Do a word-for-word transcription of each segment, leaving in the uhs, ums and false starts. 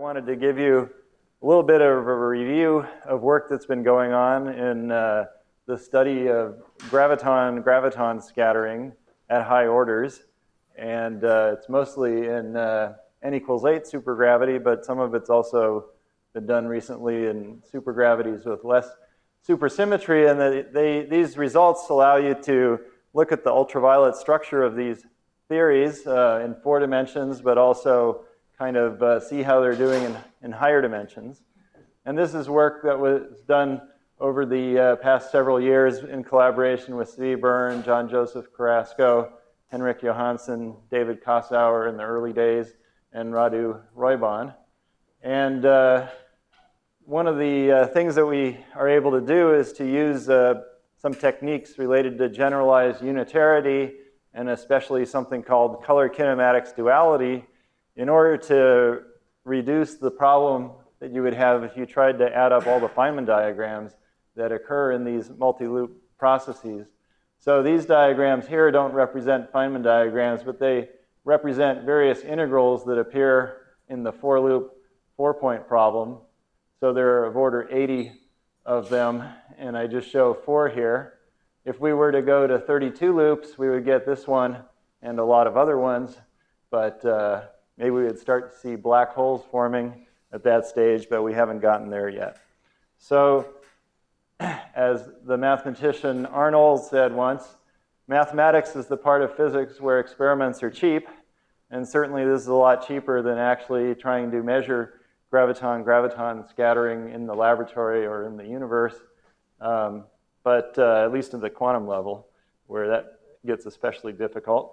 wanted to give you a little bit of a review of work that's been going on in uh, the study of graviton-graviton scattering at high orders. And uh, it's mostly in uh, n equals eight supergravity, but some of it's also been done recently in supergravities with less supersymmetry. And they, they, these results allow you to look at the ultraviolet structure of these theories uh, in four dimensions, but also kind of uh, see how they're doing in, in higher dimensions. And this is work that was done over the uh, past several years in collaboration with Zvi Byrne, John Joseph Carrasco, Henrik Johansson, David Kossauer in the early days, and Radu Roybon. And uh, one of the uh, things that we are able to do is to use uh, some techniques related to generalized unitarity, and especially something called color kinematics duality, in order to reduce the problem that you would have if you tried to add up all the Feynman diagrams that occur in these multi-loop processes. So these diagrams here don't represent Feynman diagrams, but they represent various integrals that appear in the four-loop four-point problem. So there are of order eighty of them, and I just show four here. If we were to go to thirty-two loops, we would get this one and a lot of other ones, but uh, maybe we would start to see black holes forming at that stage, but we haven't gotten there yet. So, as the mathematician Arnold said once, mathematics is the part of physics where experiments are cheap, and certainly this is a lot cheaper than actually trying to measure graviton-graviton scattering in the laboratory or in the universe, um, but uh, at least at the quantum level, where that gets especially difficult.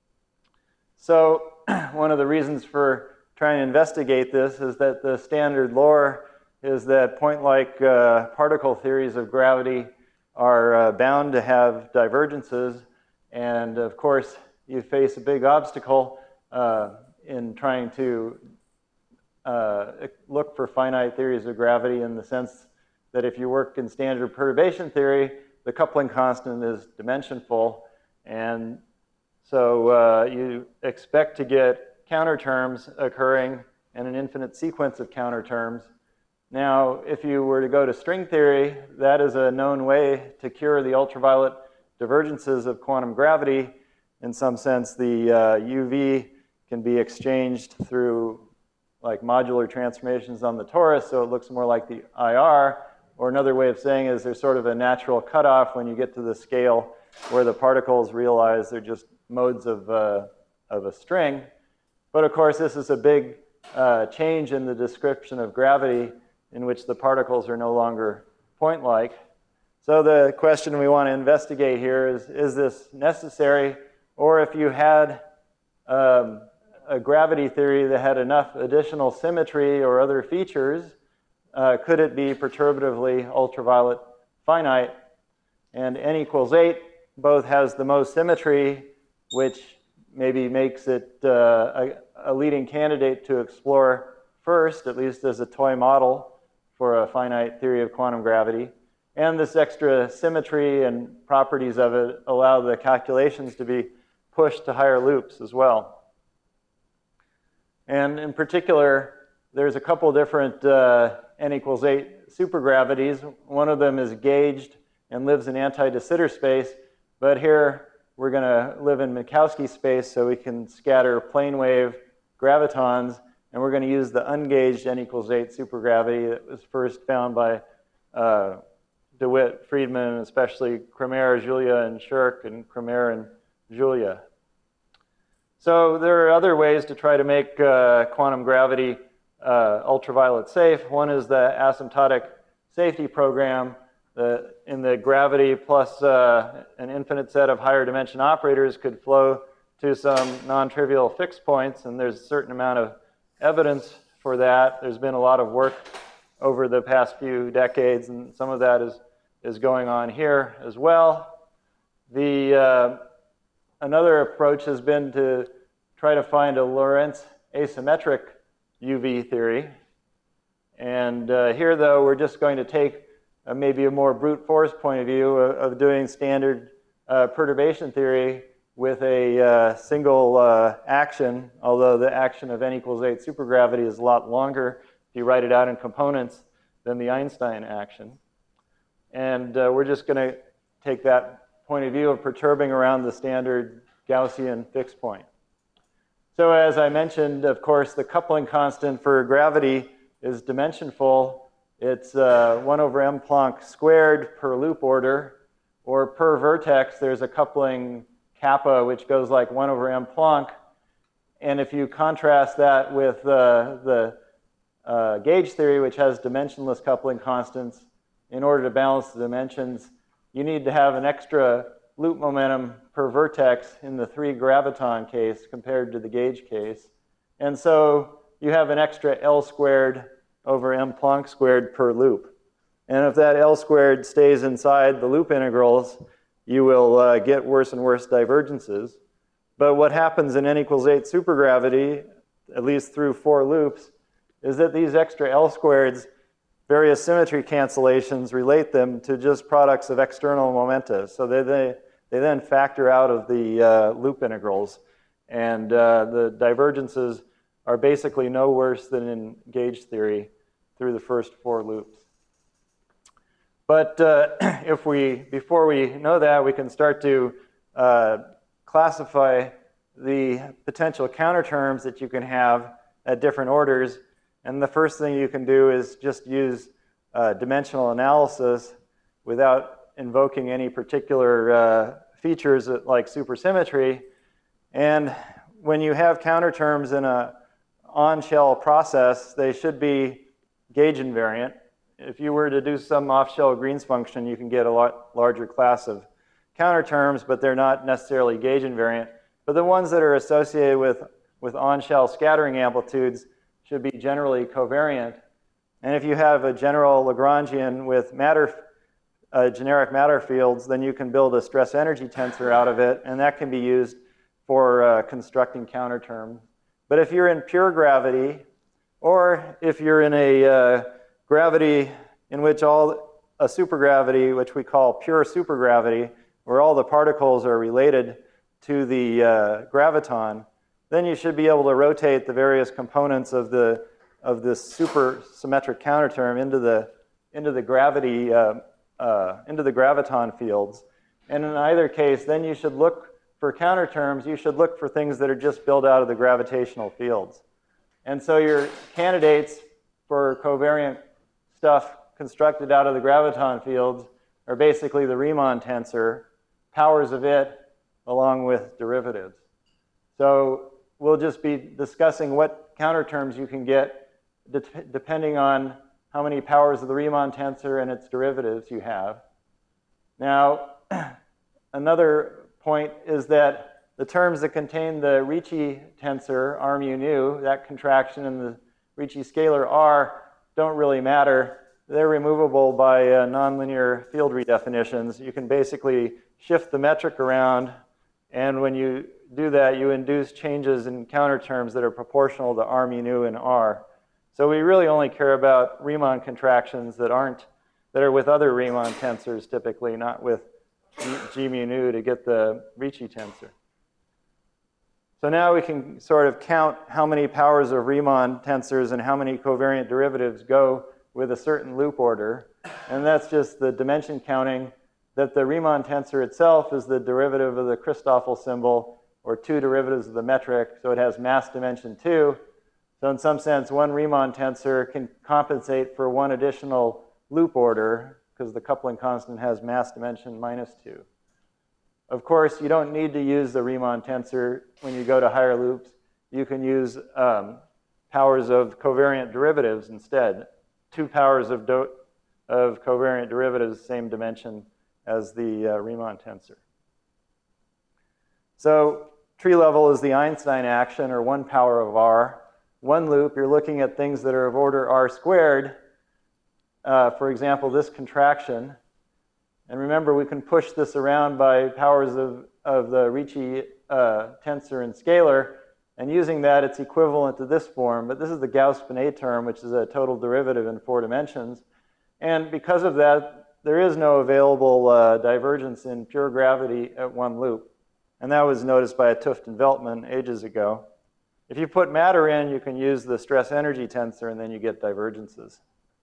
So one of the reasons for trying to investigate this is that the standard lore is that point-like uh, particle theories of gravity are uh, bound to have divergences. And of course, you face a big obstacle uh, in trying to uh, look for finite theories of gravity, in the sense that if you work in standard perturbation theory, the coupling constant is dimensionful. And so uh, you expect to get counterterms occurring and an infinite sequence of counterterms. Now, if you were to go to string theory, that is a known way to cure the ultraviolet divergences of quantum gravity. In some sense, the uh, U V can be exchanged through like modular transformations on the torus, so it looks more like the I R. Or another way of saying is there's sort of a natural cutoff when you get to the scale where the particles realize they're just modes of, uh, of a string. But of course, this is a big uh, change in the description of gravity, in which the particles are no longer point-like. So the question we want to investigate here is, is this necessary? Or if you had um, a gravity theory that had enough additional symmetry or other features, uh, could it be perturbatively ultraviolet finite? And n equals eight both has the most symmetry, which maybe makes it uh, a, a leading candidate to explore first, at least as a toy model for a finite theory of quantum gravity. And this extra symmetry and properties of it allow the calculations to be pushed to higher loops as well. And in particular, there's a couple different uh, n equals eight supergravities. One of them is gauged and lives in anti-de Sitter space, but here we're going to live in Minkowski space, so we can scatter plane wave gravitons, and we're going to use the ungauged n equals eight supergravity that was first found by uh, DeWitt, Friedman, and especially Kremer, Julia, and Shirk, and Kremer and Julia. So there are other ways to try to make uh, quantum gravity uh, ultraviolet safe. One is the asymptotic safety program. The, in the gravity plus uh, an infinite set of higher dimension operators could flow to some non-trivial fixed points, and there's a certain amount of evidence for that. There's been a lot of work over the past few decades, and some of that is, is going on here as well. The, uh, another approach has been to try to find a Lorentz asymmetric U V theory. And uh, here, though, we're just going to take uh, maybe a more brute force point of view of, of doing standard uh, perturbation theory with a uh, single uh, action, although the action of n equals eight supergravity is a lot longer if you write it out in components than the Einstein action. And uh, we're just going to take that point of view of perturbing around the standard Gaussian fixed point. So as I mentioned, of course, the coupling constant for gravity is dimensionful. It's uh, one over m Planck squared per loop order, or per vertex, there's a coupling kappa, which goes like one over m Planck. And if you contrast that with uh, the uh, gauge theory, which has dimensionless coupling constants, in order to balance the dimensions, you need to have an extra loop momentum per vertex in the three graviton case compared to the gauge case. And so you have an extra L squared over m Planck squared per loop. And if that L squared stays inside the loop integrals, you will uh, get worse and worse divergences. But what happens in n equals eight supergravity, at least through four loops, is that these extra L squareds, various symmetry cancellations, relate them to just products of external momenta. So they, they, they then factor out of the uh, loop integrals. And uh, the divergences are basically no worse than in gauge theory through the first four loops. But uh, if we, before we know that, we can start to uh, classify the potential counterterms that you can have at different orders. And the first thing you can do is just use uh, dimensional analysis without invoking any particular uh, features like supersymmetry. And when you have counterterms in a on-shell process, they should be gauge invariant. If you were to do some off-shell Green's function, you can get a lot larger class of counterterms, but they're not necessarily gauge invariant. But the ones that are associated with, with on-shell scattering amplitudes should be generally covariant. And if you have a general Lagrangian with matter, uh, generic matter fields, then you can build a stress energy tensor out of it, and that can be used for uh, constructing counterterms. But if you're in pure gravity, or if you're in a uh, gravity in which all a supergravity, which we call pure supergravity, where all the particles are related to the uh, graviton, then you should be able to rotate the various components of the of this supersymmetric counterterm into the into the gravity uh, uh, into the graviton fields. And in either case, then you should look for counterterms. You should look for things that are just built out of the gravitational fields. And so your candidates for covariant stuff constructed out of the graviton fields are basically the Riemann tensor, powers of it, along with derivatives. So we'll just be discussing what counterterms you can get de depending on how many powers of the Riemann tensor and its derivatives you have. Now, another point is that the terms that contain the Ricci tensor, R mu nu, that contraction in the Ricci scalar R, don't really matter. They're removable by uh, nonlinear field redefinitions. You can basically shift the metric around, and when you do that, you induce changes in counterterms that are proportional to R mu nu and R. So we really only care about Riemann contractions that aren't, that are with other Riemann tensors typically, not with G mu nu to get the Ricci tensor. So now we can sort of count how many powers of Riemann tensors and how many covariant derivatives go with a certain loop order. And that's just the dimension counting that the Riemann tensor itself is the derivative of the Christoffel symbol, or two derivatives of the metric, so it has mass dimension two. So in some sense, one Riemann tensor can compensate for one additional loop order, because the coupling constant has mass dimension minus two. Of course, you don't need to use the Riemann tensor when you go to higher loops. You can use um, powers of covariant derivatives instead. Two powers of, do of covariant derivatives, same dimension as the uh, Riemann tensor. So tree level is the Einstein action, or one power of R. One loop, you're looking at things that are of order R squared. Uh, for example, this contraction. And remember, we can push this around by powers of, of the Ricci uh, tensor and scalar. And using that, it's equivalent to this form. But this is the Gauss-Bonnet term, which is a total derivative in four dimensions. And because of that, there is no available uh, divergence in pure gravity at one loop. And that was noticed by 't Hooft and Veltman ages ago. If you put matter in, you can use the stress energy tensor, and then you get divergences.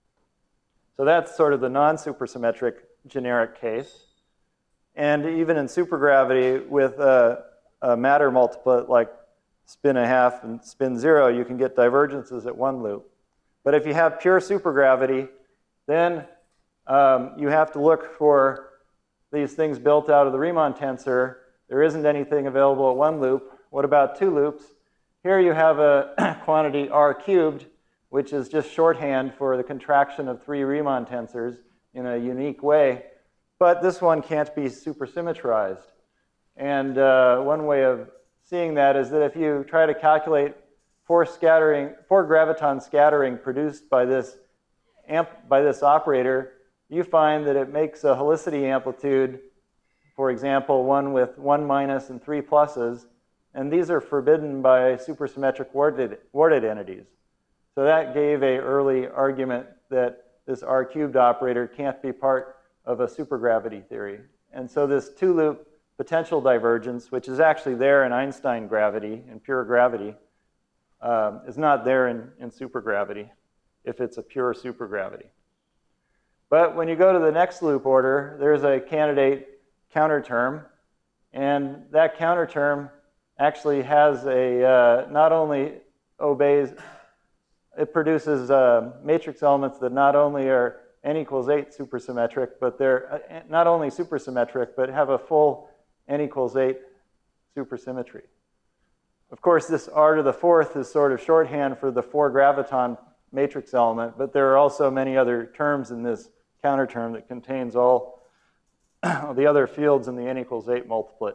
So that's sort of the non-supersymmetric generic case. And even in supergravity, with a, a matter multiplet like spin a half and spin zero, you can get divergences at one loop. But if you have pure supergravity, then um, you have to look for these things built out of the Riemann tensor. There isn't anything available at one loop. What about two loops? Here you have a quantity r cubed, which is just shorthand for the contraction of three Riemann tensors in a unique way. But this one can't be supersymmetrized. And uh, one way of seeing that is that if you try to calculate force scattering, four graviton scattering produced by this, amp, by this operator, you find that it makes a helicity amplitude, for example, one with one minus and three pluses. And these are forbidden by supersymmetric Worted, Worted entities. So that gave an early argument that this r cubed operator can't be part of a supergravity theory. And so this two-loop potential divergence, which is actually there in Einstein gravity, in pure gravity, um, is not there in, in supergravity if it's a pure supergravity. But when you go to the next loop order, there's a candidate counter term. And that counter term actually has a, uh, not only obeys, it produces uh, matrix elements that not only are n equals eight supersymmetric, but they're not only supersymmetric, but have a full n equals eight supersymmetry. Of course, this r to the fourth is sort of shorthand for the four graviton matrix element, but there are also many other terms in this counter term that contains all the other fields in the n equals eight multiplet.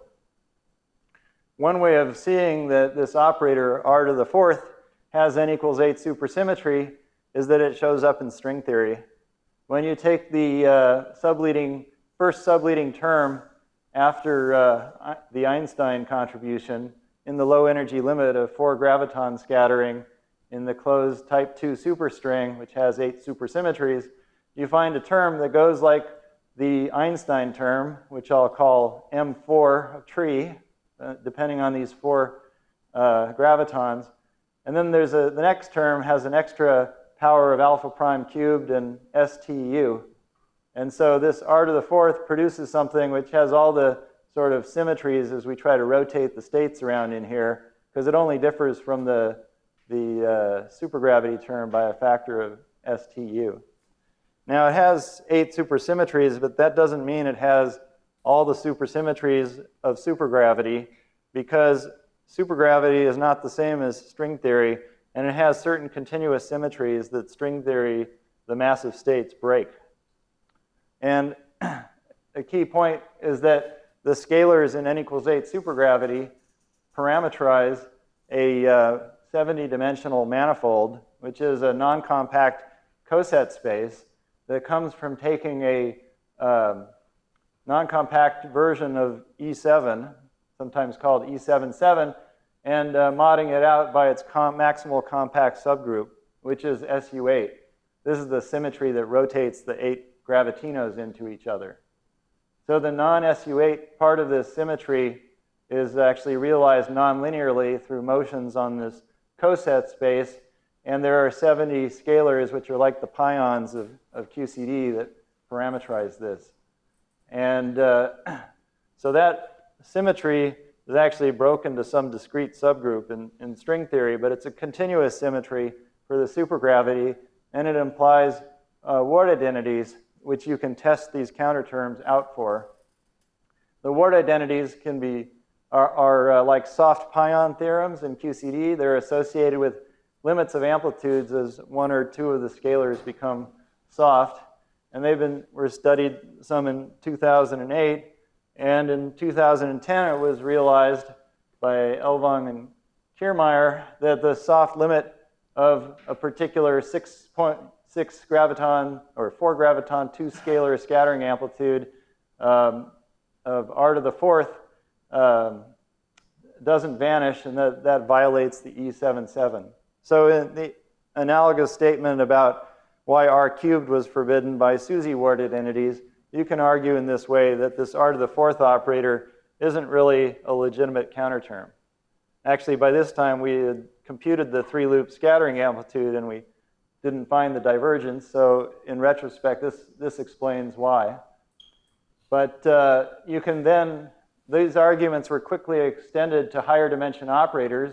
One way of seeing that this operator r to the fourth has n equals eight supersymmetry is that it shows up in string theory. When you take the uh, subleading, first subleading term after uh, the Einstein contribution in the low energy limit of four graviton scattering in the closed type two superstring, which has eight supersymmetries, you find a term that goes like the Einstein term, which I'll call M four tree, uh, depending on these four uh, gravitons. And then there's a, the next term has an extra power of alpha prime cubed and S T U. And so this r to the fourth produces something which has all the sort of symmetries as we try to rotate the states around in here, because it only differs from the, the uh, supergravity term by a factor of S T U. Now it has eight supersymmetries, but that doesn't mean it has all the supersymmetries of supergravity, because supergravity is not the same as string theory, and it has certain continuous symmetries that string theory, the massive states, break. And a key point is that the scalars in n equals eight supergravity parameterize a uh, seventy dimensional manifold, which is a non-compact coset space that comes from taking a um, non-compact version of E seven, sometimes called E seven seven, and uh, modding it out by its com maximal compact subgroup, which is S U eight. This is the symmetry that rotates the eight gravitinos into each other. So the non-S U eight part of this symmetry is actually realized non-linearly through motions on this coset space, and there are seventy scalars, which are like the pions of, of Q C D, that parameterize this. And uh, so that symmetry is actually broken to some discrete subgroup in, in string theory, but it's a continuous symmetry for the supergravity, and it implies uh, Ward identities, which you can test these counter terms out for. The Ward identities can be, are, are uh, like soft pion theorems in Q C D. They're associated with limits of amplitudes as one or two of the scalars become soft. And they've been, were studied some in two thousand eight. And in two thousand ten, it was realized by Elvang and Kiermaier that the soft limit of a particular six point six graviton or four graviton two scalar scattering amplitude um, of r to the fourth um, doesn't vanish, and that, that violates the E seven seven. So in the analogous statement about why r cubed was forbidden by SUSY worded entities, you can argue in this way that this r to the fourth operator isn't really a legitimate counterterm. Actually, by this time, we had computed the three-loop scattering amplitude, and we didn't find the divergence. So in retrospect, this, this explains why. But uh, you can then, these arguments were quickly extended to higher dimension operators.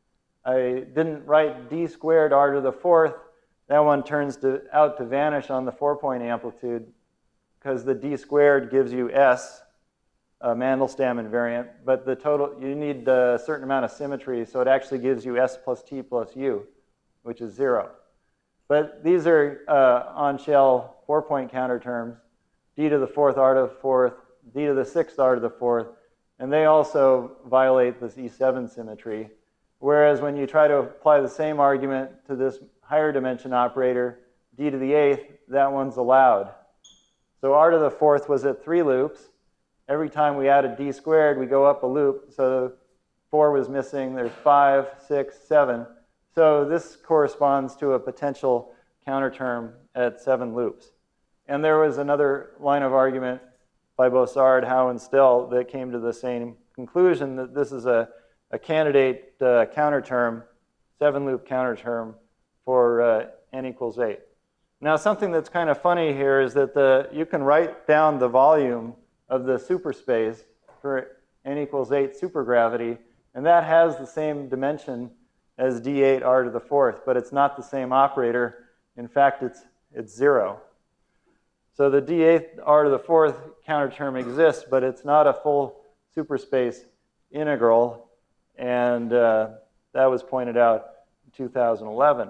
I didn't write d squared r to the fourth. That one turns to, out to vanish on the four-point amplitude because the d squared gives you s, a Mandelstam invariant, but the total, you need a certain amount of symmetry, so it actually gives you s plus t plus u, which is zero. But these are uh, on-shell four-point counter terms, d to the fourth, r to the fourth, d to the sixth, r to the fourth, and they also violate this E seven symmetry. Whereas when you try to apply the same argument to this higher dimension operator, d to the eighth, that one's allowed. So r to the fourth was at three loops. Every time we added d squared, we go up a loop. So four was missing. There's five, six, seven. So this corresponds to a potential counterterm at seven loops. And there was another line of argument by Bossard, Howe, and Stell that came to the same conclusion that this is a, a candidate uh, counterterm, seven-loop counterterm for uh, n equals eight. Now, something that's kind of funny here is that the, you can write down the volume of the superspace for n equals eight supergravity, and that has the same dimension as d eight r to the fourth, but it's not the same operator. In fact, it's, it's zero. So the d eight r to the fourth counterterm exists, but it's not a full superspace integral, and uh, that was pointed out in two thousand eleven.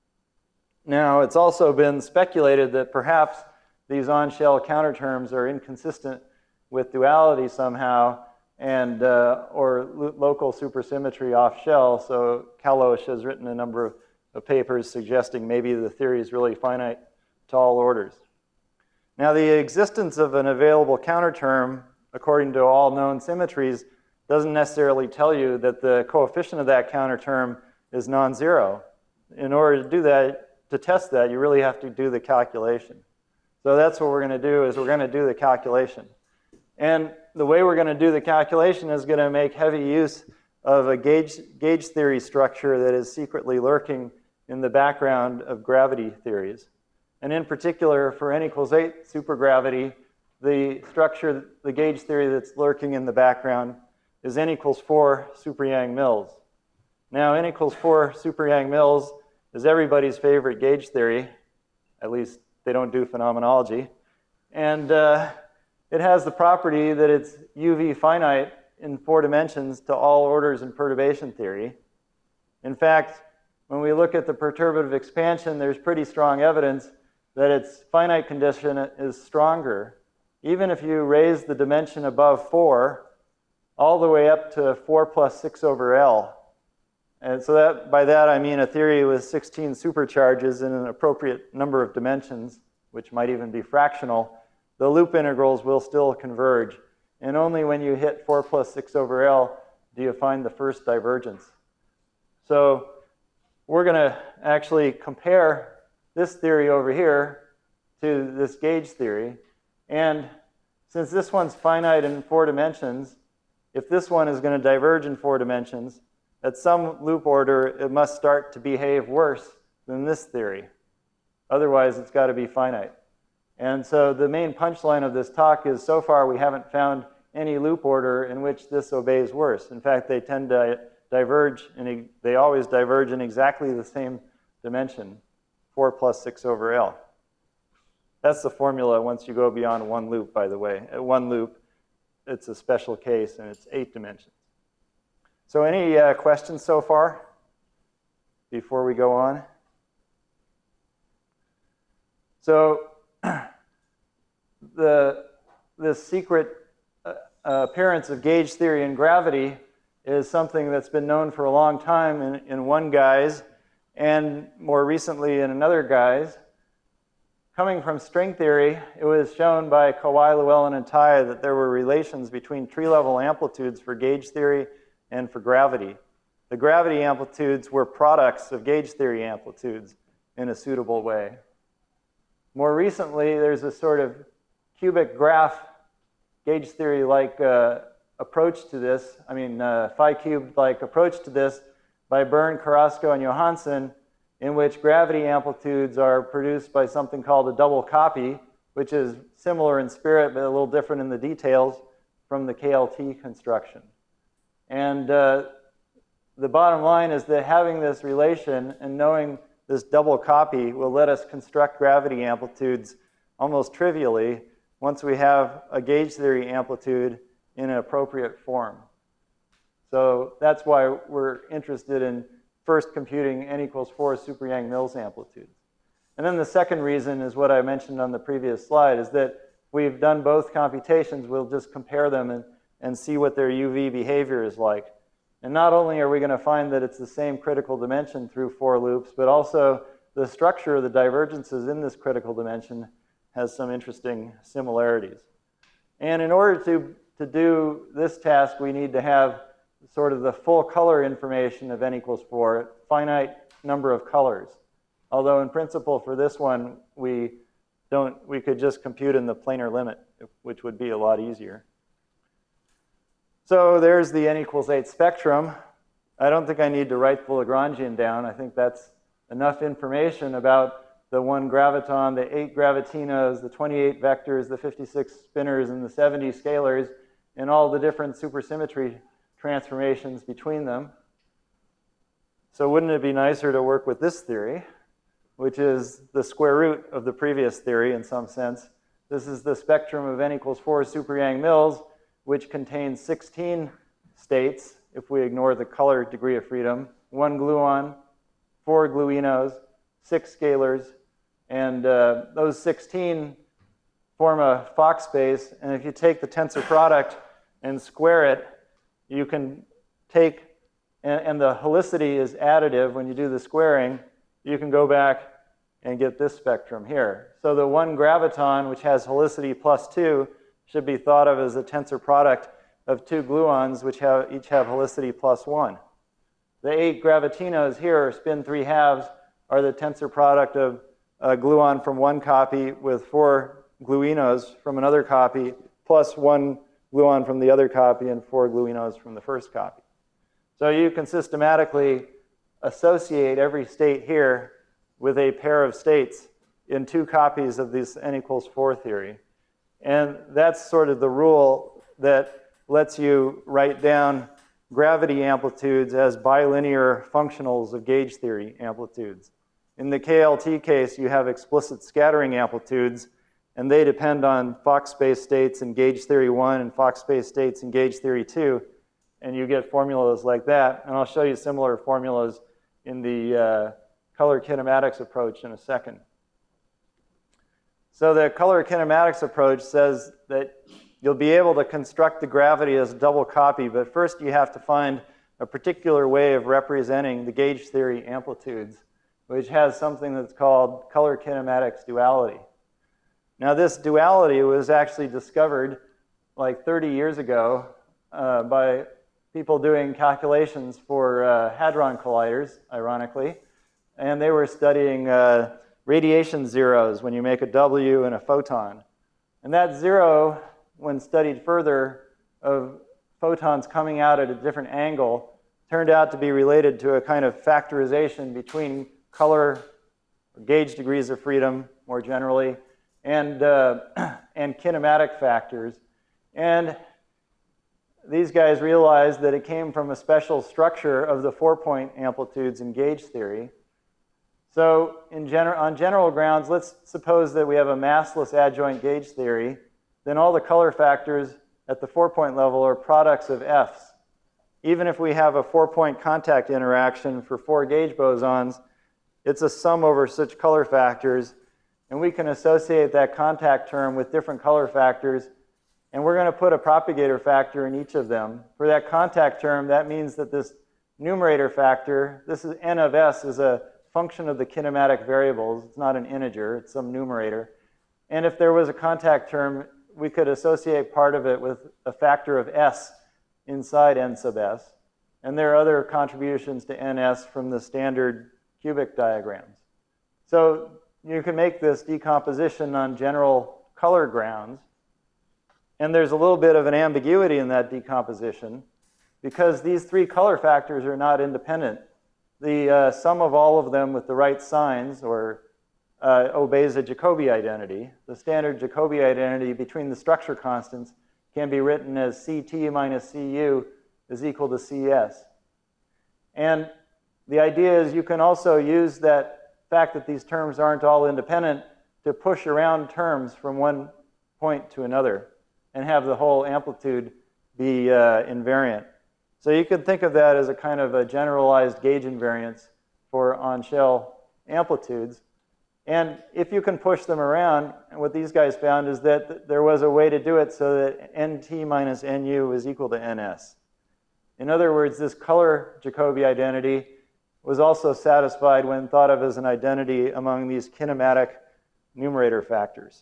Now, it's also been speculated that perhaps these on-shell counterterms are inconsistent with duality somehow, and uh, or lo local supersymmetry off-shell. So Kalosh has written a number of, of papers suggesting maybe the theory is really finite to all orders. Now, the existence of an available counterterm, according to all known symmetries, doesn't necessarily tell you that the coefficient of that counterterm is non-zero. In order to do that, to test that, you really have to do the calculation. So that's what we're going to do, is we're going to do the calculation. And the way we're going to do the calculation is going to make heavy use of a gauge, gauge theory structure that is secretly lurking in the background of gravity theories. And in particular, for n equals eight supergravity, the structure, the gauge theory that's lurking in the background is n equals four super Yang-Mills. Now, n equals four super Yang-Mills is everybody's favorite gauge theory. At least they don't do phenomenology. And uh, it has the property that it's U V finite in four dimensions to all orders in perturbation theory. In fact, when we look at the perturbative expansion, there's pretty strong evidence that its finite condition is stronger. Even if you raise the dimension above four, all the way up to four plus six over L. And so that, by that I mean a theory with sixteen supercharges in an appropriate number of dimensions, which might even be fractional, the loop integrals will still converge. And only when you hit four plus six over L do you find the first divergence. So we're going to actually compare this theory over here to this gauge theory. And since this one's finite in four dimensions, if this one is going to diverge in four dimensions, at some loop order, it must start to behave worse than this theory. Otherwise, it's got to be finite. And so the main punchline of this talk is, so far we haven't found any loop order in which this obeys worse. In fact, they tend to diverge, and they always diverge in exactly the same dimension, four plus six over L. That's the formula once you go beyond one loop, by the way. At one loop, it's a special case, and it's eight dimensions. So any uh, questions so far before we go on? So the, the secret uh, appearance of gauge theory in gravity is something that's been known for a long time in, in one guise, and more recently in another guise. Coming from string theory, it was shown by Kawai, Llewellyn, and Tai that there were relations between tree-level amplitudes for gauge theory and for gravity. The gravity amplitudes were products of gauge theory amplitudes in a suitable way. More recently, there's a sort of cubic graph gauge theory-like uh, approach to this, I mean, uh, phi cubed-like approach to this by Byrne, Carrasco, and Johansen, in which gravity amplitudes are produced by something called a double copy, which is similar in spirit but a little different in the details from the K L T construction. And uh, the bottom line is that having this relation and knowing this double copy will let us construct gravity amplitudes almost trivially once we have a gauge theory amplitude in an appropriate form. So that's why we're interested in first computing n equals four super Yang-Mills amplitudes. And then the second reason is what I mentioned on the previous slide, is that we've done both computations. We'll just compare them and, and see what their U V behavior is like. And not only are we going to find that it's the same critical dimension through four loops, but also the structure of the divergences in this critical dimension has some interesting similarities. And in order to, to do this task, we need to have sort of the full color information of n equals four, finite number of colors. Although in principle for this one, we, don't, we could just compute in the planar limit, which would be a lot easier. So there's the n equals eight spectrum. I don't think I need to write the Lagrangian down. I think that's enough information about the one graviton, the eight gravitinos, the twenty-eight vectors, the fifty-six spinors, and the seventy scalars, and all the different supersymmetry transformations between them. So wouldn't it be nicer to work with this theory, which is the square root of the previous theory in some sense. This is the spectrum of n equals four super Yang-Mills, which contains sixteen states, if we ignore the color degree of freedom, one gluon, four gluinos, six scalars, and uh, those sixteen form a Fock space, and if you take the tensor product and square it, you can take, and, and the helicity is additive when you do the squaring, you can go back and get this spectrum here. So the one graviton, which has helicity plus two, should be thought of as a tensor product of two gluons, which have, each have helicity plus one. The eight gravitinos here, spin three halves, are the tensor product of a gluon from one copy with four gluinos from another copy, plus one gluon from the other copy and four gluinos from the first copy. So you can systematically associate every state here with a pair of states in two copies of this n equals four theory. And that's sort of the rule that lets you write down gravity amplitudes as bilinear functionals of gauge theory amplitudes. In the K L T case, you have explicit scattering amplitudes, and they depend on Fock space states in gauge theory one and Fock space states in gauge theory two, and you get formulas like that. And I'll show you similar formulas in the uh, color kinematics approach in a second. So the color kinematics approach says that you'll be able to construct the gravity as a double copy, but first you have to find a particular way of representing the gauge theory amplitudes, which has something that's called color kinematics duality. Now this duality was actually discovered like thirty years ago uh, by people doing calculations for uh, hadron colliders, ironically, and they were studying uh, radiation zeros when you make a W and a photon. And that zero, when studied further, of photons coming out at a different angle, turned out to be related to a kind of factorization between color, gauge degrees of freedom, more generally, and, uh, and kinematic factors. And these guys realized that it came from a special structure of the four-point amplitudes in gauge theory. So in gener on general grounds, let's suppose that we have a massless adjoint gauge theory. Then all the color factors at the four-point level are products of F's. Even if we have a four-point contact interaction for four gauge bosons, it's a sum over such color factors, and we can associate that contact term with different color factors, and we're going to put a propagator factor in each of them. For that contact term, that means that this numerator factor, this is n of s, is a function of the kinematic variables. It's not an integer, it's some numerator. And if there was a contact term, we could associate part of it with a factor of s inside n sub s. And there are other contributions to ns from the standard cubic diagrams. So you can make this decomposition on general color grounds. And there's a little bit of an ambiguity in that decomposition because these three color factors are not independent. The uh, sum of all of them with the right signs or uh, obeys a Jacobi identity. The standard Jacobi identity between the structure constants can be written as C T minus C U is equal to C S. And the idea is you can also use that fact that these terms aren't all independent to push around terms from one point to another and have the whole amplitude be uh, invariant. So you could think of that as a kind of a generalized gauge invariance for on-shell amplitudes. And if you can push them around, what these guys found is that there was a way to do it so that N T minus N U is equal to N S. In other words, this color Jacobi identity was also satisfied when thought of as an identity among these kinematic numerator factors.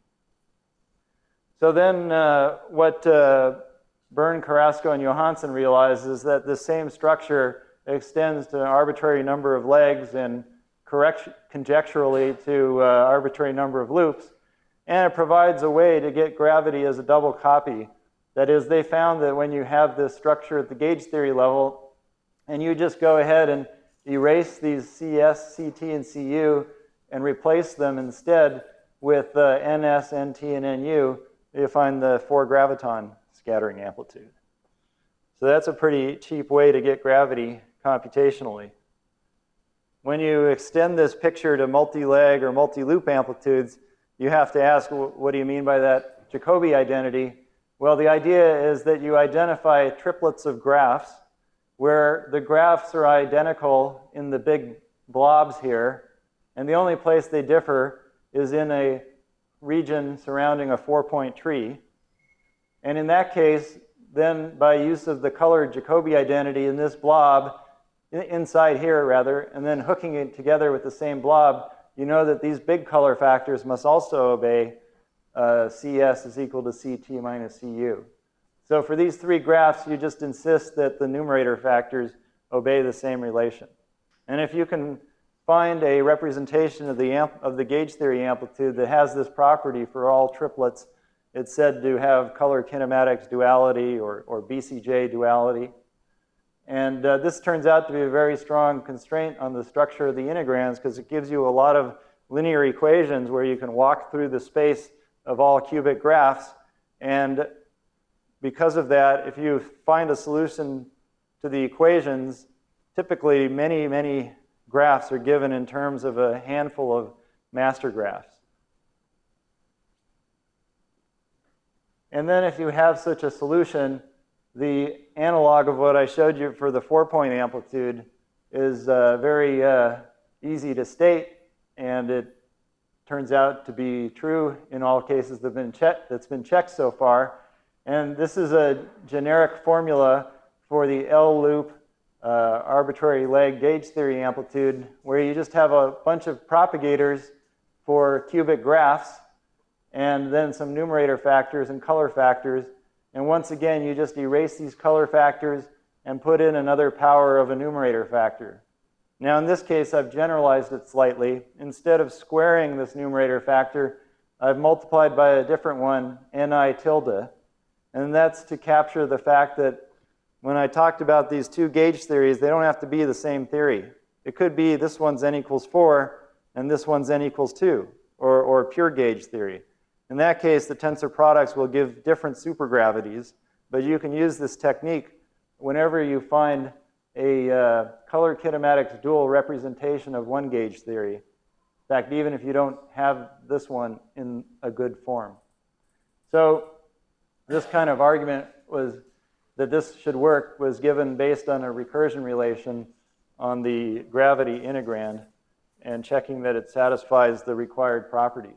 So then uh, what uh, Byrne, Carrasco, and Johansson realized is that this same structure extends to an arbitrary number of legs and conjecturally to uh, arbitrary number of loops. And it provides a way to get gravity as a double copy. That is, they found that when you have this structure at the gauge theory level, and you just go ahead and erase these C S, C T, and C U and replace them instead with uh, N S, N T, and N U, you find the four graviton scattering amplitude. So that's a pretty cheap way to get gravity computationally. When you extend this picture to multi-leg or multi-loop amplitudes, you have to ask, what do you mean by that Jacobi identity? Well, the idea is that you identify triplets of graphs where the graphs are identical in the big blobs here, and the only place they differ is in a region surrounding a four-point tree. And in that case, then by use of the colored Jacobi identity in this blob, inside here rather, and then hooking it together with the same blob, you know that these big color factors must also obey uh, C S is equal to C T minus C U. So for these three graphs, you just insist that the numerator factors obey the same relation. And if you can find a representation of the, amp of the gauge theory amplitude that has this property for all triplets, it's said to have color kinematics duality or, or B C J duality. And uh, this turns out to be a very strong constraint on the structure of the integrands because it gives you a lot of linear equations where you can walk through the space of all cubic graphs. And because of that, if you find a solution to the equations, typically many, many graphs are given in terms of a handful of master graphs. And then if you have such a solution, the analog of what I showed you for the four-point amplitude is uh, very uh, easy to state, and it turns out to be true in all cases that have been checked, that's been checked so far. And this is a generic formula for the L-loop uh, arbitrary leg gauge theory amplitude, where you just have a bunch of propagators for cubic graphs, and then some numerator factors and color factors. And once again, you just erase these color factors and put in another power of a numerator factor. Now, in this case, I've generalized it slightly. Instead of squaring this numerator factor, I've multiplied by a different one, Ni tilde. And that's to capture the fact that when I talked about these two gauge theories, they don't have to be the same theory. It could be this one's n equals four, and this one's n equals two, or, or pure gauge theory. In that case, the tensor products will give different supergravities, but you can use this technique whenever you find a uh, color kinematics dual representation of one gauge theory. In fact, even if you don't have this one in a good form. So this kind of argument was that this should work was given based on a recursion relation on the gravity integrand and checking that it satisfies the required properties.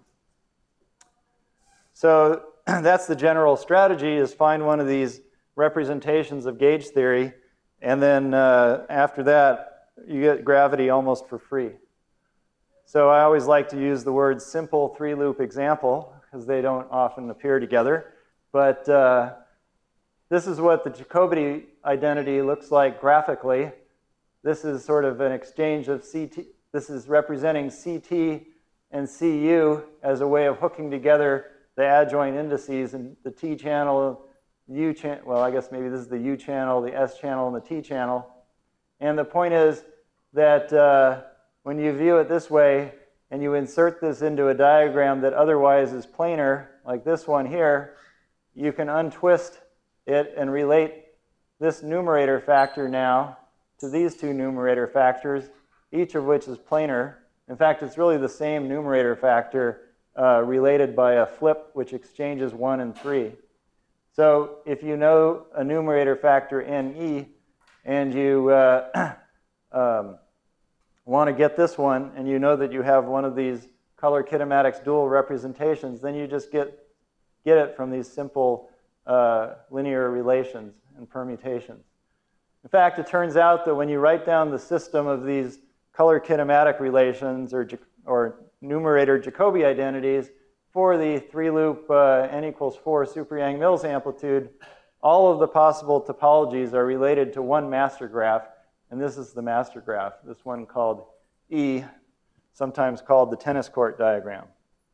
So that's the general strategy, is find one of these representations of gauge theory, and then uh, after that, you get gravity almost for free. So I always like to use the word simple three-loop example, because they don't often appear together. But uh, this is what the Jacobi identity looks like graphically. This is sort of an exchange of C T. This is representing C T and C U as a way of hooking together the the adjoint indices and the T channel, U channel, well, I guess maybe this is the U channel, the S channel, and the T channel. And the point is that uh, when you view it this way and you insert this into a diagram that otherwise is planar, like this one here, you can untwist it and relate this numerator factor now to these two numerator factors, each of which is planar. In fact, it's really the same numerator factor uh, related by a flip, which exchanges one and three. So if you know a numerator factor N E and you uh, um, want to get this one, and you know that you have one of these color kinematics dual representations, then you just get, get it from these simple uh, linear relations and permutations. In fact, it turns out that when you write down the system of these color kinematic relations or, or numerator Jacobi identities for the three-loop uh, n equals four super Yang-Mills amplitude, all of the possible topologies are related to one master graph, and this is the master graph, this one called E, sometimes called the tennis court diagram.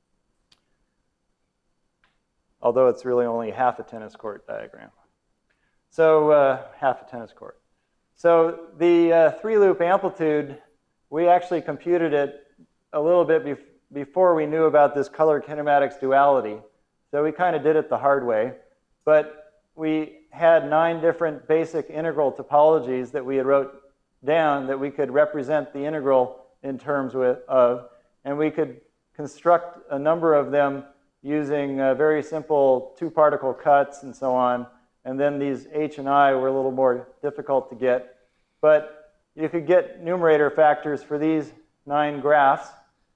Although it's really only half a tennis court diagram. So uh, half a tennis court. So the uh, three-loop amplitude, we actually computed it a little bit bef before we knew about this color kinematics duality. So we kind of did it the hard way. But we had nine different basic integral topologies that we had wrote down that we could represent the integral in terms with, of. And we could construct a number of them using uh, very simple two-particle cuts and so on. And then these H and I were a little more difficult to get. But you could get numerator factors for these nine graphs.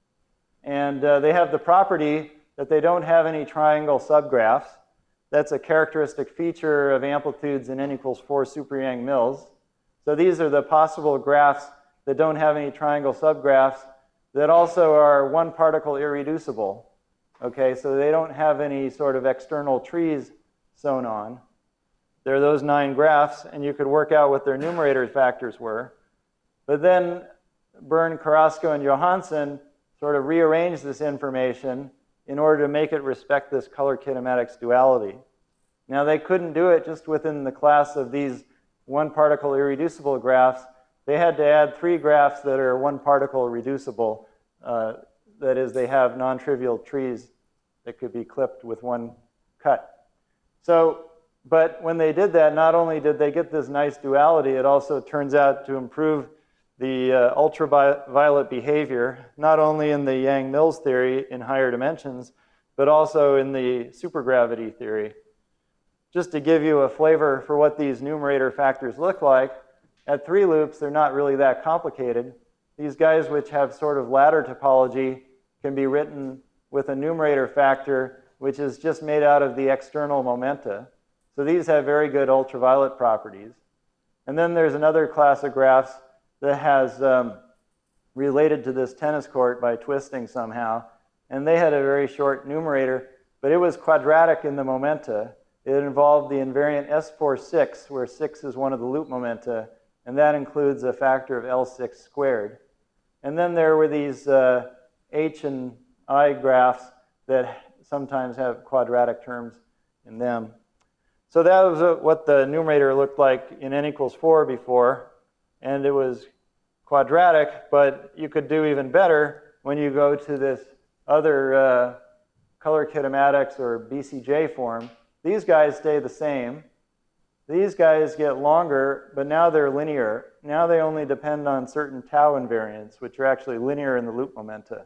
And uh, they have the property that they don't have any triangle subgraphs. That's a characteristic feature of amplitudes in n equals four super Yang-Mills. So these are the possible graphs that don't have any triangle subgraphs that also are one particle irreducible. Okay, so they don't have any sort of external trees sewn on. There are those nine graphs, and you could work out what their numerator factors were. But then Bern, Carrasco, and Johansson sort of rearranged this information in order to make it respect this color kinematics duality. Now, they couldn't do it just within the class of these one particle irreducible graphs. They had to add three graphs that are one particle reducible. Uh, that is, they have non-trivial trees that could be clipped with one cut. So, but when they did that, not only did they get this nice duality, it also turns out to improve the uh, ultraviolet behavior, not only in the Yang-Mills theory in higher dimensions, but also in the supergravity theory. Just to give you a flavor for what these numerator factors look like, at three loops, they're not really that complicated. These guys, which have sort of ladder topology, can be written with a numerator factor, which is just made out of the external momenta. So these have very good ultraviolet properties. And then there's another class of graphs that has um, related to this tennis court by twisting somehow. And they had a very short numerator, but it was quadratic in the momenta. It involved the invariant S four six, where six is one of the loop momenta, and that includes a factor of L six squared. And then there were these uh, H and I graphs that sometimes have quadratic terms in them. So that was uh, what the numerator looked like in n equals four before. And it was quadratic, but you could do even better when you go to this other uh, color kinematics or B C J form. These guys stay the same. These guys get longer, but now they're linear. Now they only depend on certain tau invariants, which are actually linear in the loop momenta.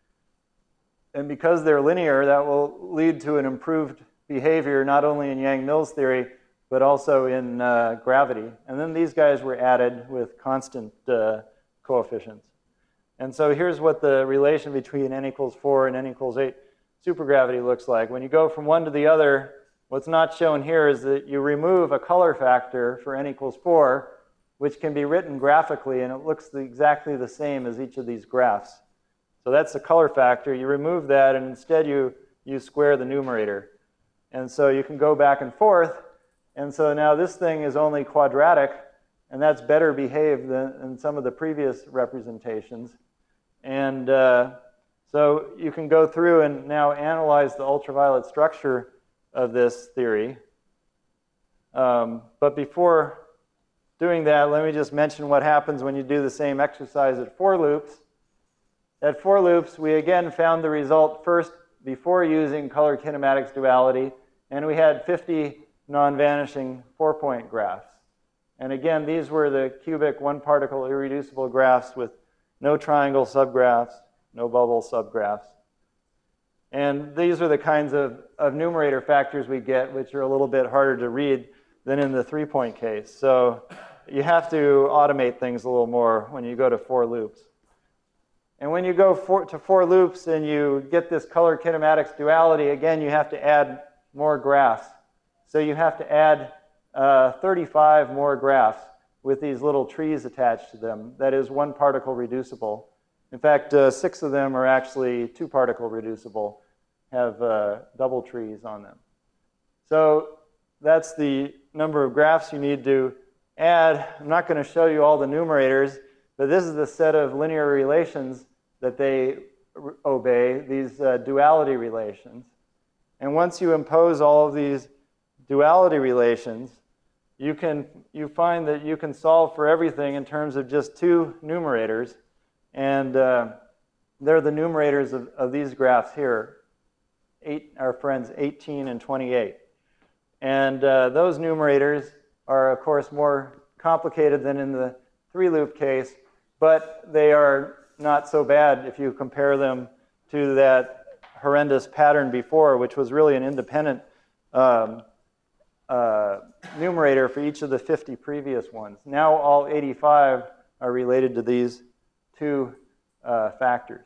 And because they're linear, that will lead to an improved behavior, not only in Yang-Mills theory, but also in uh, gravity. And then these guys were added with constant uh, coefficients. And so here's what the relation between n equals four and n equals eight supergravity looks like. When you go from one to the other, what's not shown here is that you remove a color factor for n equals four, which can be written graphically, and it looks the, exactly the same as each of these graphs. So that's the color factor. You remove that, and instead you, you square the numerator. And so you can go back and forth. And so now this thing is only quadratic, and that's better behaved than in some of the previous representations. And uh, So you can go through and now analyze the ultraviolet structure of this theory. Um, but before doing that, let me just mention what happens when you do the same exercise at four loops. At four loops, we again found the result first before using color kinematics duality, and we had fifty non-vanishing four-point graphs. And again, these were the cubic one-particle irreducible graphs with no triangle subgraphs, no bubble subgraphs. And these are the kinds of, of numerator factors we get, which are a little bit harder to read than in the three-point case. So you have to automate things a little more when you go to four loops. And when you go for, to four loops and you get this color kinematics duality, again, you have to add more graphs. So you have to add uh, thirty-five more graphs with these little trees attached to them. That is one particle reducible. In fact, uh, six of them are actually two particle reducible, have uh, double trees on them. So that's the number of graphs you need to add. I'm not going to show you all the numerators, but this is the set of linear relations that they obey, these uh, duality relations. And once you impose all of these duality relations, you can you find that you can solve for everything in terms of just two numerators. And uh, they're the numerators of, of these graphs here, eight, our friends eighteen and twenty-eight. And uh, those numerators are, of course, more complicated than in the three-loop case, but they are not so bad if you compare them to that horrendous pattern before, which was really an independent um, uh, numerator for each of the fifty previous ones. Now all eighty-five are related to these two uh, factors.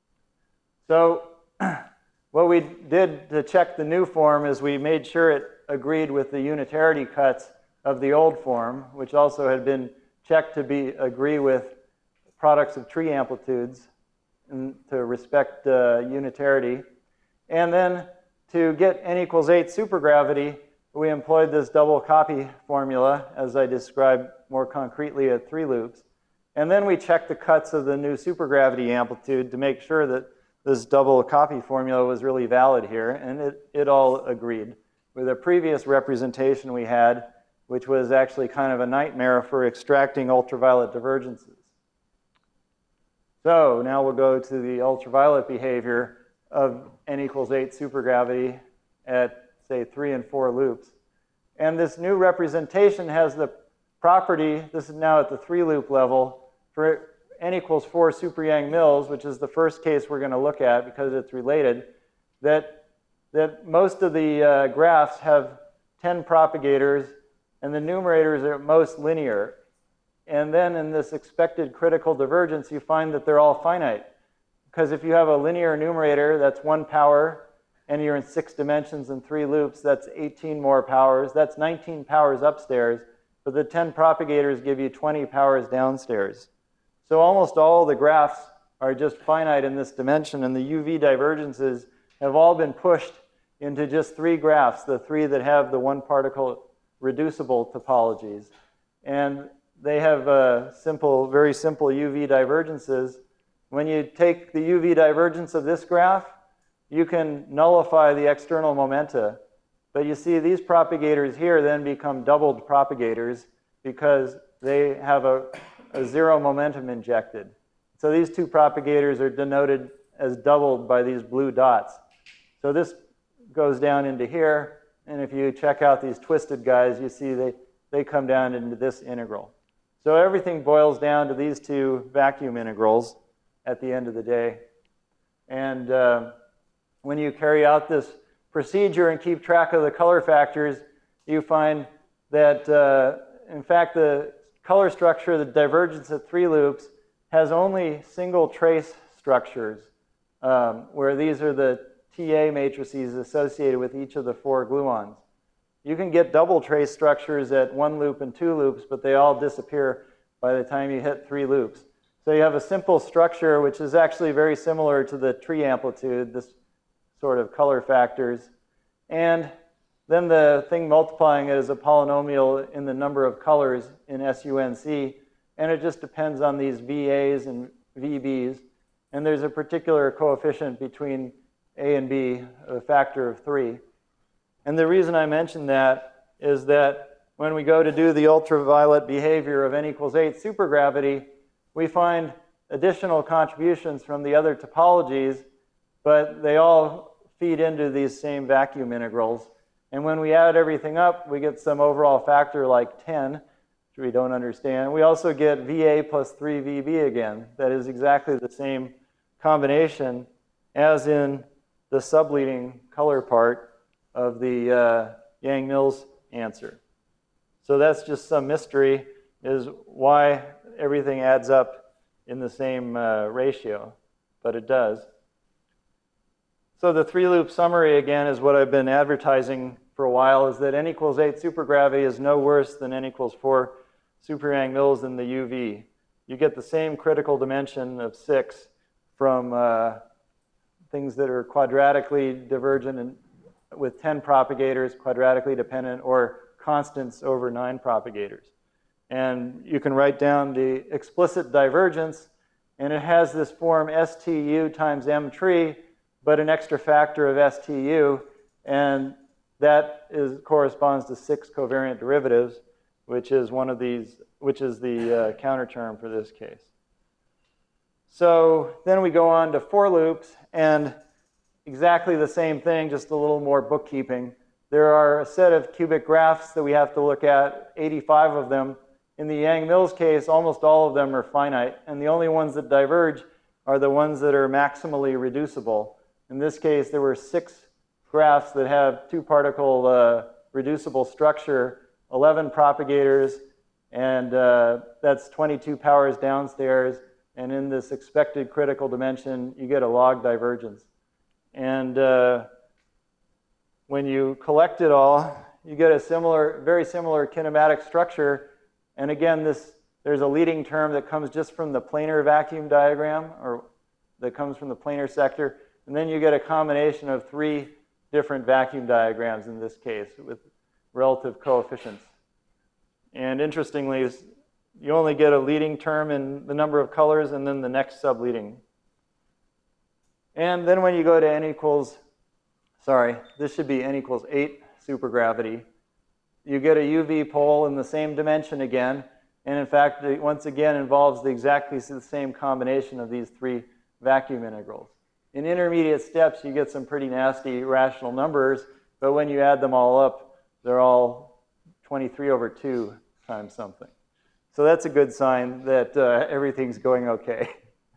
So what we did to check the new form is we made sure it agreed with the unitarity cuts of the old form, which also had been checked to be agree with products of tree amplitudes and to respect uh, unitarity. And then to get n equals eight supergravity, we employed this double copy formula, as I described more concretely at three loops. And then we checked the cuts of the new supergravity amplitude to make sure that this double copy formula was really valid here, and it, it all agreed with a previous representation we had, which was actually kind of a nightmare for extracting ultraviolet divergences. So now we'll go to the ultraviolet behavior of n equals eight supergravity at, say, three and four loops. And this new representation has the property, this is now at the three-loop level, for n equals four super Yang-Mills, which is the first case we're going to look at because it's related, that, that most of the uh, graphs have ten propagators, and the numerators are at most linear. And then in this expected critical divergence, you find that they're all finite. Because if you have a linear numerator, that's one power, and you're in six dimensions in three loops, that's eighteen more powers. That's nineteen powers upstairs, but the ten propagators give you twenty powers downstairs. So almost all the graphs are just finite in this dimension, and the U V divergences have all been pushed into just three graphs, the three that have the one particle reducible topologies. And they have uh, simple, very simple U V divergences. When you take the U V divergence of this graph, you can nullify the external momenta. But you see these propagators here then become doubled propagators because they have a, a zero momentum injected. So these two propagators are denoted as doubled by these blue dots. So this goes down into here, and if you check out these twisted guys, you see they, they come down into this integral. So everything boils down to these two vacuum integrals at the end of the day. And uh, when you carry out this procedure and keep track of the color factors, you find that, uh, in fact, the color structure, the divergence at three loops, has only single trace structures, um, where these are the T A matrices associated with each of the four gluons. You can get double trace structures at one loop and two loops, but they all disappear by the time you hit three loops. So you have a simple structure which is actually very similar to the tree amplitude, this sort of color factors. And then the thing multiplying it is a polynomial in the number of colors in S U N C, and it just depends on these V As and V Bs. And there's a particular coefficient between A and B, a factor of three. And the reason I mention that is that when we go to do the ultraviolet behavior of n equals eight supergravity, we find additional contributions from the other topologies, but they all feed into these same vacuum integrals. And when we add everything up, we get some overall factor like ten, which we don't understand. We also get V A plus three V B again. That is exactly the same combination as in the subleading color part of the uh, Yang-Mills answer. So that's just some mystery, is why everything adds up in the same uh, ratio, but it does. So the three-loop summary, again, is what I've been advertising for a while, is that n equals eight supergravity is no worse than n equals four super Yang-Mills in the U V. You get the same critical dimension of six from uh, things that are quadratically divergent and with ten propagators, quadratically dependent, or constants over nine propagators. And you can write down the explicit divergence, and it has this form S T U times M tree, but an extra factor of S T U, and that is, corresponds to six covariant derivatives, which is one of these, which is the uh, counter term for this case. So then we go on to for loops, and exactly the same thing, just a little more bookkeeping. There are a set of cubic graphs that we have to look at, eighty-five of them. In the Yang-Mills case, almost all of them are finite, and the only ones that diverge are the ones that are maximally reducible. In this case, there were six graphs that have two-particle uh, reducible structure, eleven propagators, and uh, that's twenty-two powers downstairs. And in this expected critical dimension, you get a log divergence. And uh, when you collect it all, you get a similar, very similar kinematic structure. And again, this, there's a leading term that comes just from the planar vacuum diagram, or that comes from the planar sector. And then you get a combination of three different vacuum diagrams in this case with relative coefficients. And interestingly, you only get a leading term in the number of colors and then the next subleading. And then when you go to n equals, sorry, this should be n equals eight supergravity, you get a U V pole in the same dimension again. And in fact, it once again involves the exactly the same combination of these three vacuum integrals. In intermediate steps, you get some pretty nasty rational numbers, but when you add them all up, they're all twenty-three over two times something. So that's a good sign that uh, everything's going okay.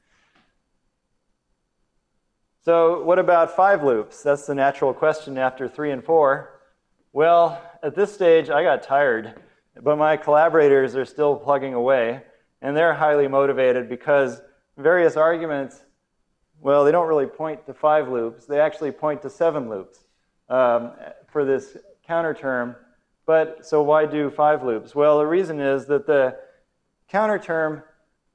So what about five loops? That's the natural question after three and four. Well, at this stage, I got tired, but my collaborators are still plugging away, and they're highly motivated because various arguments, well, they don't really point to five loops. They actually point to seven loops um, for this counter term. But so why do five loops? Well, the reason is that the counter term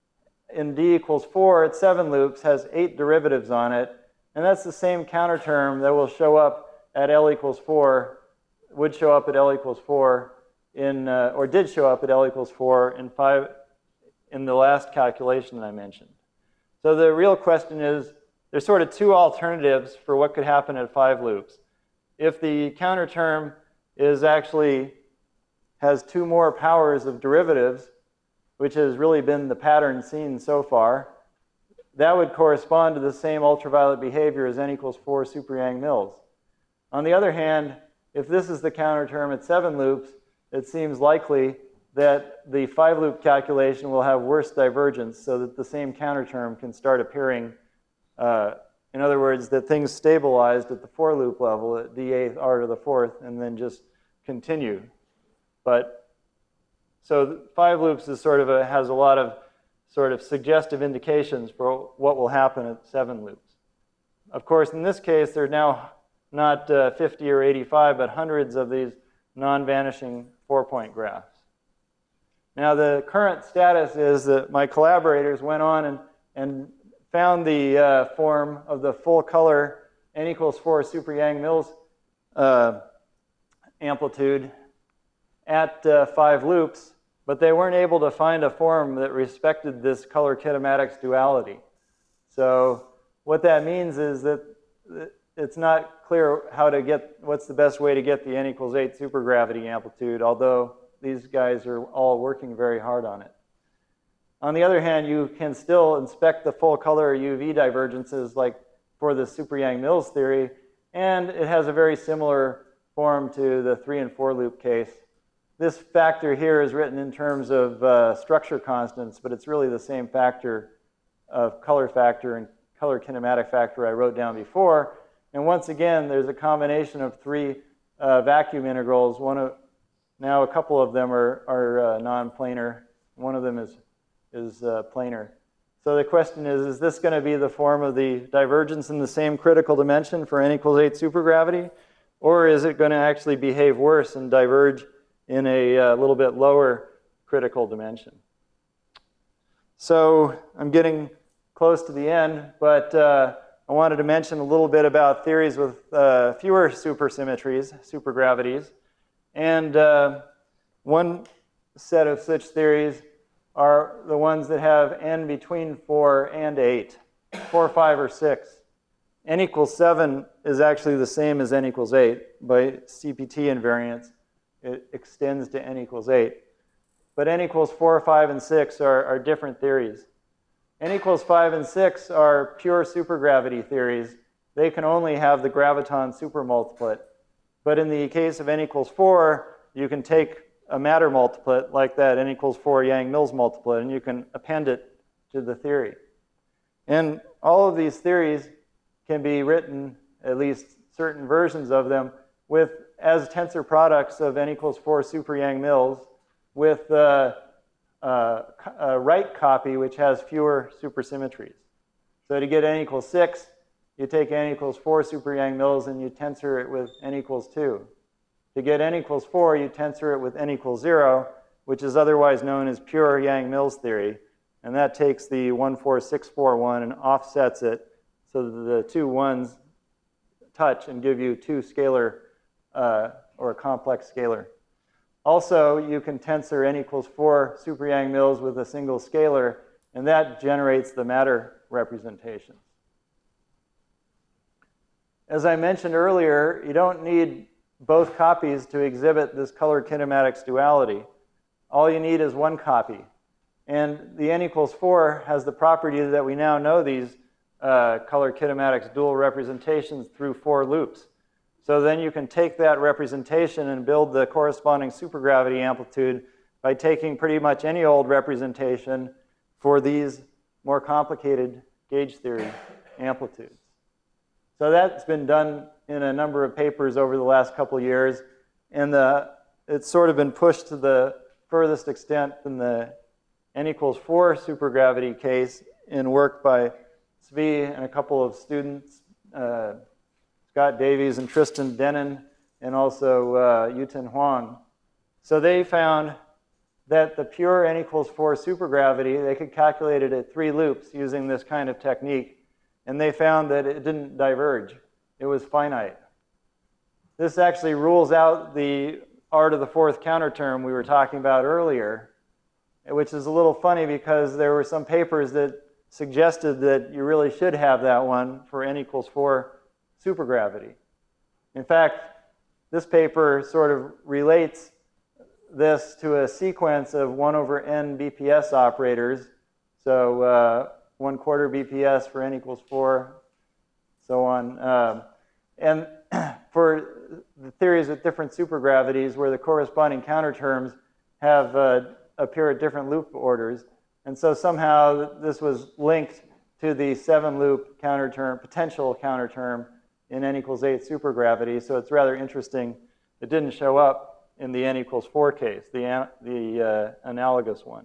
in d equals four at seven loops has eight derivatives on it. And that's the same counter term that will show up at L equals four, would show up at L equals four in, uh, or did show up at L equals four in five, in the last calculation that I mentioned. So the real question is, there's sort of two alternatives for what could happen at five loops. If the counter term is actually, has two more powers of derivatives, which has really been the pattern seen so far, that would correspond to the same ultraviolet behavior as n equals four super Yang-Mills. On the other hand, if this is the counter term at seven loops, it seems likely that the five-loop calculation will have worse divergence so that the same counter term can start appearing. Uh, in other words, that things stabilized at the four-loop level at d eighth r to the fourth and then just continue. But so five loops is sort of a, has a lot of sort of suggestive indications for what will happen at seven loops. Of course, in this case, there are now not uh, fifty or eighty-five, but hundreds of these non-vanishing four-point graphs. Now, the current status is that my collaborators went on and, and found the uh, form of the full color n equals four super Yang-Mills uh, amplitude at uh, five loops, but they weren't able to find a form that respected this color kinematics duality. So what that means is that it's not clear how to get, what's the best way to get the n equals eight supergravity amplitude, although these guys are all working very hard on it. On the other hand, you can still inspect the full color U V divergences like for the Super-Yang-Mills theory, and it has a very similar form to the three and four loop case. This factor here is written in terms of uh, structure constants, but it's really the same factor of color factor and color kinematic factor I wrote down before. And once again, there's a combination of three uh, vacuum integrals. One of, now a couple of them are, are uh, non-planar. One of them is, is uh, planar. So the question is, is this going to be the form of the divergence in the same critical dimension for n equals eight supergravity? Or is it going to actually behave worse and diverge in a uh, little bit lower critical dimension? So I'm getting close to the end, but uh, I wanted to mention a little bit about theories with uh, fewer supersymmetries, supergravities. And uh, one set of such theories are the ones that have n between four and eight, four, five, or six. N equals seven is actually the same as n equals eight. By C P T invariance, it extends to n equals eight. But n equals four, five, and six are, are different theories. N equals five and six are pure supergravity theories. They can only have the graviton supermultiplet. But in the case of n equals four, you can take a matter multiplet like that, n equals four Yang-Mills multiplet, and you can append it to the theory. And all of these theories can be written, at least certain versions of them, with as tensor products of n equals four super Yang-Mills with uh, uh, a right copy which has fewer supersymmetries. So to get n equals six, you take n equals four super Yang-Mills and you tensor it with n equals two. To get n equals four, you tensor it with n equals zero, which is otherwise known as pure Yang-Mills theory. And that takes the one four six four one and offsets it so that the two ones touch and give you two scalar uh, or a complex scalar. Also, you can tensor n equals four super Yang-Mills with a single scalar, and that generates the matter representations. As I mentioned earlier, you don't need both copies to exhibit this color kinematics duality. All you need is one copy. And the n equals four has the property that we now know these uh, color kinematics dual representations through four loops. So then you can take that representation and build the corresponding supergravity amplitude by taking pretty much any old representation for these more complicated gauge theory amplitudes. So that's been done in a number of papers over the last couple of years, and the, it's sort of been pushed to the furthest extent in the n equals four supergravity case in work by Zvi and a couple of students, uh, Scott Davies and Tristan Denon, and also uh, Yuten Huang. So they found that the pure n equals four supergravity, they could calculate it at three loops using this kind of technique, and they found that it didn't diverge. It was finite. This actually rules out the R to the fourth counter term we were talking about earlier, which is a little funny because there were some papers that suggested that you really should have that one for n equals four supergravity. In fact, this paper sort of relates this to a sequence of one over n B P S operators. So uh, one quarter B P S for n equals four, so on. Um, and for the theories with different supergravities where the corresponding counterterms have uh, appear at different loop orders. And so somehow this was linked to the seven loop counterterm, potential counterterm in n equals eight supergravity. So it's rather interesting. It didn't show up in the n equals four case, the, the uh, analogous one.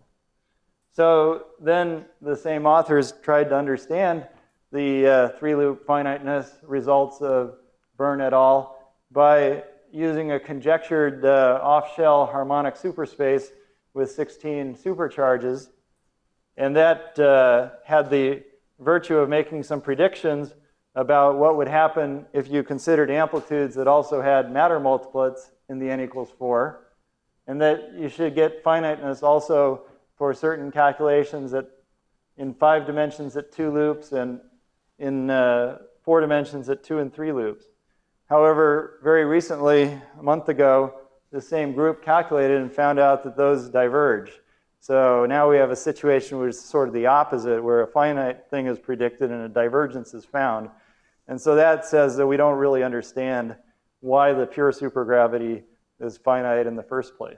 So then the same authors tried to understand the uh, three-loop finiteness results of Byrne et al. By using a conjectured uh, off-shell harmonic superspace with sixteen supercharges. And that uh, had the virtue of making some predictions about what would happen if you considered amplitudes that also had matter multiplets in the n equals four. And that you should get finiteness also for certain calculations that in five dimensions at two loops and in uh, four dimensions at two and three loops. However, very recently, a month ago, the same group calculated and found out that those diverge. So now we have a situation which is sort of the opposite, where a finite thing is predicted and a divergence is found. And so that says that we don't really understand why the pure supergravity is finite in the first place.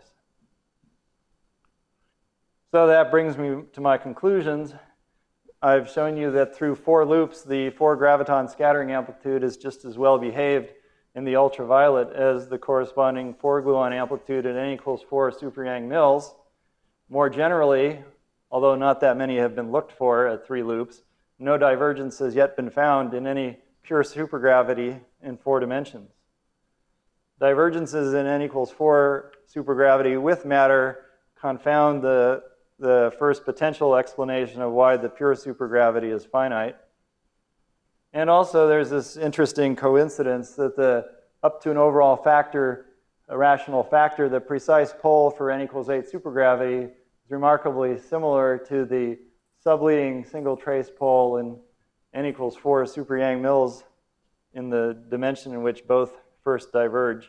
So that brings me to my conclusions. I've shown you that through four loops, the four graviton scattering amplitude is just as well behaved in the ultraviolet as the corresponding four gluon amplitude at n equals four super Yang-Mills. More generally, although not that many have been looked for at three loops, no divergence has yet been found in any pure supergravity in four dimensions. Divergences in n equals four supergravity with matter confound the, the first potential explanation of why the pure supergravity is finite. And also there's this interesting coincidence that the up to an overall factor, a rational factor, the precise pole for n equals eight supergravity is remarkably similar to the subleading single trace pole in n equals four super Yang-Mills in the dimension in which both first diverge.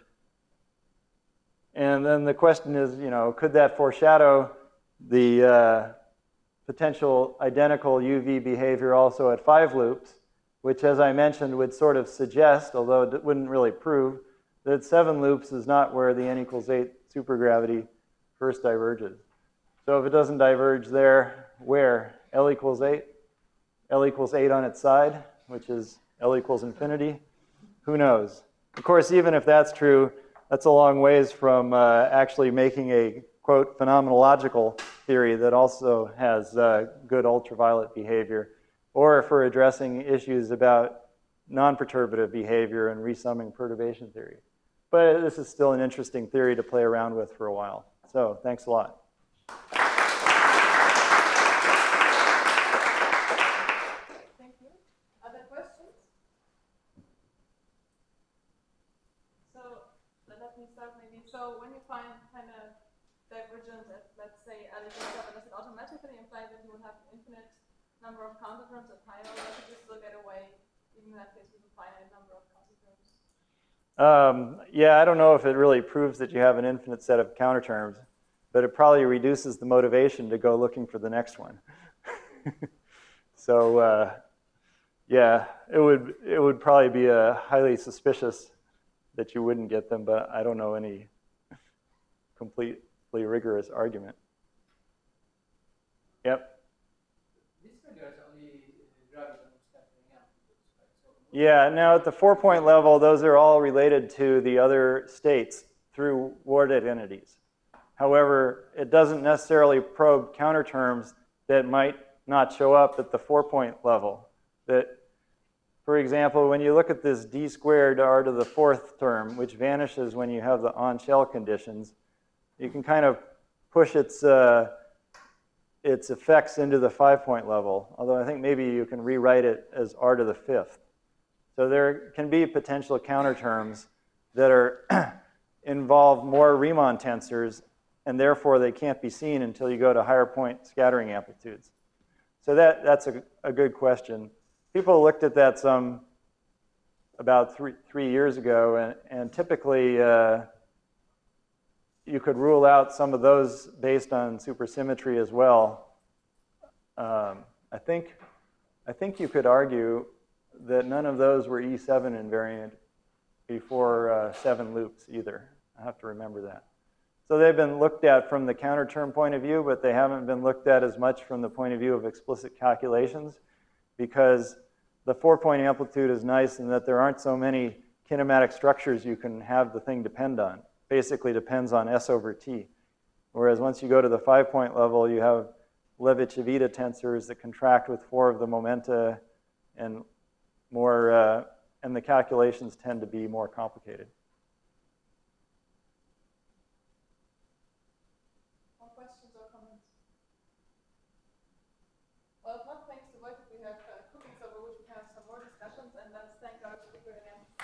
And then the question is, you know, could that foreshadow the uh, potential identical U V behavior also at five loops, which, as I mentioned, would sort of suggest, although it wouldn't really prove, that seven loops is not where the n equals eight supergravity first diverges. So if it doesn't diverge there, where? L equals eight? L equals eight on its side, which is L equals infinity? Who knows? Of course, even if that's true, that's a long ways from uh, actually making a, quote, phenomenological theory that also has uh, good ultraviolet behavior, or for addressing issues about non-perturbative behavior and resumming perturbation theory. But this is still an interesting theory to play around with for a while. So thanks a lot. Thank you. Other questions? So let me start maybe. So when you find kind of divergence at, let's say, L equals seven, does it automatically imply that you will have an infinite number of counterterms at higher, or does it still get away, even in that case, with a finite number of counterterms? Um, yeah, I don't know if it really proves that you have an infinite set of counterterms, but it probably reduces the motivation to go looking for the next one. So, uh, yeah, it would, it would probably be a highly suspicious that you wouldn't get them, but I don't know any completely rigorous argument. Yep. Yeah, now at the four-point level, those are all related to the other states through ward identities. However, it doesn't necessarily probe counterterms that might not show up at the four-point level. That, for example, when you look at this d squared r to the fourth term, which vanishes when you have the on-shell conditions, you can kind of push its, uh, its effects into the five-point level, although I think maybe you can rewrite it as r to the fifth. So there can be potential counterterms that are involve more Riemann tensors, and therefore they can't be seen until you go to higher point scattering amplitudes. So that, that's a, a good question. People looked at that some about three, three years ago, and, and typically uh, you could rule out some of those based on supersymmetry as well. Um, I think, I think you could argue that none of those were E seven invariant before uh, seven loops either. I have to remember that. So they've been looked at from the counterterm point of view, but they haven't been looked at as much from the point of view of explicit calculations, because the four-point amplitude is nice in that there aren't so many kinematic structures you can have the thing depend on. Basically depends on S over T. Whereas once you go to the five-point level, you have Levi-Civita tensors that contract with four of the momenta, and more, uh, and the calculations tend to be more complicated. More questions or comments? Well, if not, thanks to Wojtek, we have uh, cookies over which we can have some more discussions, and let's thank our speaker again.